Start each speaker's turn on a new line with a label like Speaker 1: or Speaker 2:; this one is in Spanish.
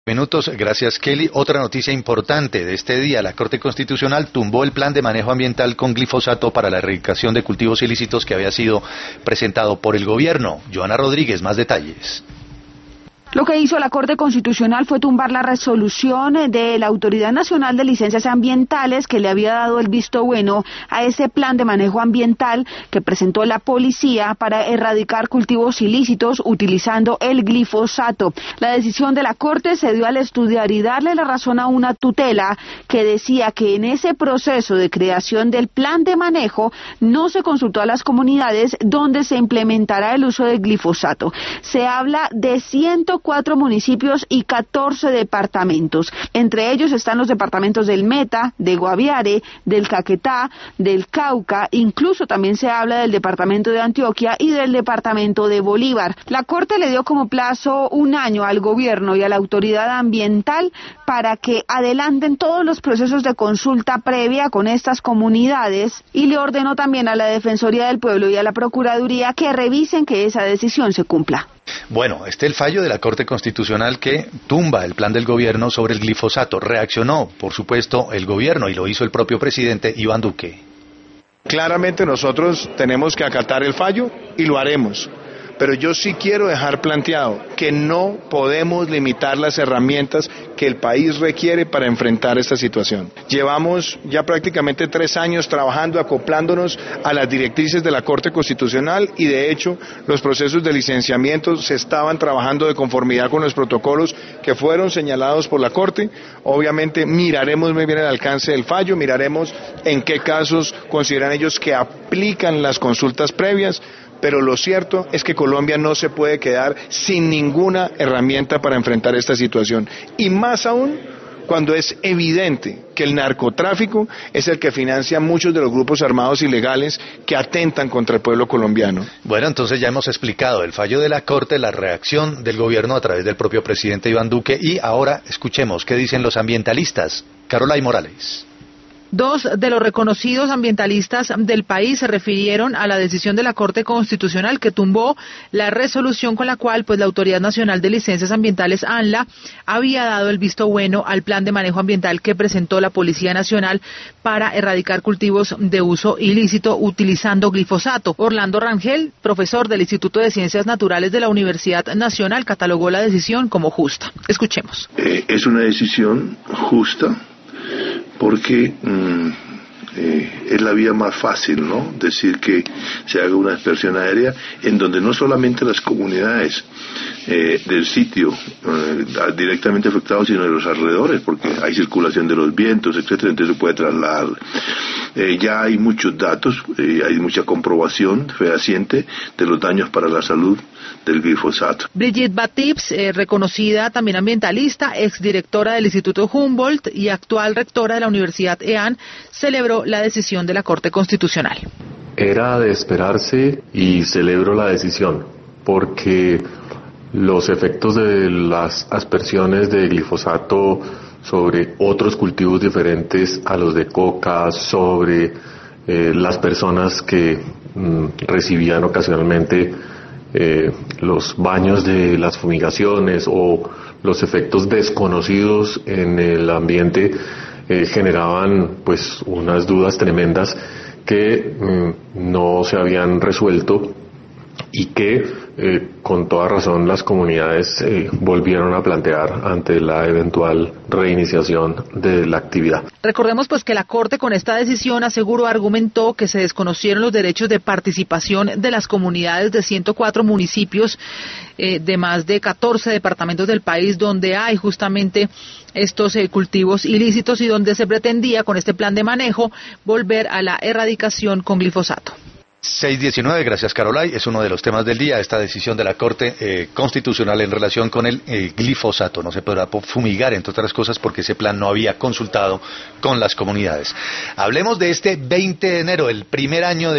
Speaker 1: Minutos, gracias Kelly. Otra noticia importante de este día, la Corte Constitucional tumbó el plan de manejo ambiental con glifosato para la erradicación de cultivos ilícitos que había sido presentado por el gobierno. Joana Rodríguez, más detalles.
Speaker 2: Lo que hizo la Corte Constitucional fue tumbar la resolución de la Autoridad Nacional de Licencias Ambientales que le había dado el visto bueno a ese plan de manejo ambiental que presentó la policía para erradicar cultivos ilícitos utilizando el glifosato. La decisión de la Corte se dio al estudiar y darle la razón a una tutela que decía que en ese proceso de creación del plan de manejo no se consultó a las comunidades donde se implementará el uso del glifosato. Se habla de 104 municipios y 14 departamentos. Entre ellos están los departamentos del Meta, de Guaviare, del Caquetá, del Cauca, incluso también se habla del departamento de Antioquia y del departamento de Bolívar. La Corte le dio como plazo un año al gobierno y a la autoridad ambiental para que adelanten todos los procesos de consulta previa con estas comunidades y le ordenó también a la Defensoría del Pueblo y a la Procuraduría que revisen que esa decisión se cumpla.
Speaker 1: Bueno, el fallo de la Corte Constitucional que tumba el plan del gobierno sobre el glifosato. Reaccionó, por supuesto, el gobierno y lo hizo el propio presidente Iván Duque.
Speaker 3: Claramente nosotros tenemos que acatar el fallo y lo haremos. Pero yo sí quiero dejar planteado que no podemos limitar las herramientas que el país requiere para enfrentar esta situación. Llevamos ya prácticamente 3 años trabajando, acoplándonos a las directrices de la Corte Constitucional y de hecho los procesos de licenciamiento se estaban trabajando de conformidad con los protocolos que fueron señalados por la Corte. Obviamente miraremos muy bien el alcance del fallo, miraremos en qué casos consideran ellos que aplican las consultas previas. Pero lo cierto es que Colombia no se puede quedar sin ninguna herramienta para enfrentar esta situación. Y más aún cuando es evidente que el narcotráfico es el que financia muchos de los grupos armados ilegales que atentan contra el pueblo colombiano.
Speaker 1: Bueno, entonces ya hemos explicado el fallo de la Corte, la reacción del gobierno a través del propio presidente Iván Duque y ahora escuchemos qué dicen los ambientalistas. Carolay Morales.
Speaker 4: 2 de los reconocidos ambientalistas del país se refirieron a la decisión de la Corte Constitucional que tumbó la resolución con la cual la Autoridad Nacional de Licencias Ambientales, ANLA, había dado el visto bueno al plan de manejo ambiental que presentó la Policía Nacional para erradicar cultivos de uso ilícito utilizando glifosato. Orlando Rangel, profesor del Instituto de Ciencias Naturales de la Universidad Nacional, catalogó la decisión como justa. Escuchemos.
Speaker 5: Es una decisión justa porque es la vía más fácil, ¿no? Decir que se haga una dispersión aérea en donde no solamente las comunidades del sitio directamente afectados, sino de los alrededores, porque hay circulación de los vientos, etcétera, entonces se puede trasladar. Ya hay muchos datos, hay mucha comprobación fehaciente de los daños para la salud del glifosato.
Speaker 4: Brigitte Batips, reconocida también ambientalista, exdirectora del Instituto Humboldt y actual rectora de la Universidad EAN, celebró la decisión de la Corte Constitucional.
Speaker 6: Era de esperarse y celebro la decisión, porque los efectos de las aspersiones de glifosato sobre otros cultivos diferentes a los de coca, sobre las personas que recibían ocasionalmente los baños de las fumigaciones o los efectos desconocidos en el ambiente generaban pues unas dudas tremendas que no se habían resuelto y que con toda razón las comunidades volvieron a plantear ante la eventual reiniciación de la actividad.
Speaker 4: Recordemos que la Corte con esta decisión argumentó que se desconocieron los derechos de participación de las comunidades de 104 municipios de más de 14 departamentos del país donde hay justamente estos cultivos ilícitos y donde se pretendía con este plan de manejo volver a la erradicación con glifosato.
Speaker 1: 6:19, gracias Carolay, es uno de los temas del día, esta decisión de la Corte Constitucional en relación con el glifosato. No se podrá fumigar, entre otras cosas, porque ese plan no había consultado con las comunidades. Hablemos de este 20 de enero, el primer año de